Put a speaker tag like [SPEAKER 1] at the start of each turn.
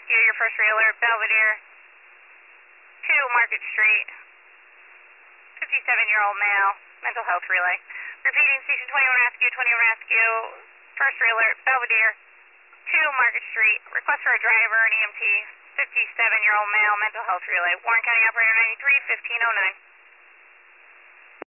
[SPEAKER 1] Rescue, your first trailer, Belvedere, 2 Market Street, 57-year-old male, mental health relay. Repeating, Station 21 Rescue, 21 Rescue, first trailer, Belvedere, 2 Market Street, request for a driver, an EMT, 57-year-old male, mental health relay. Warren County Operator 93, 1509.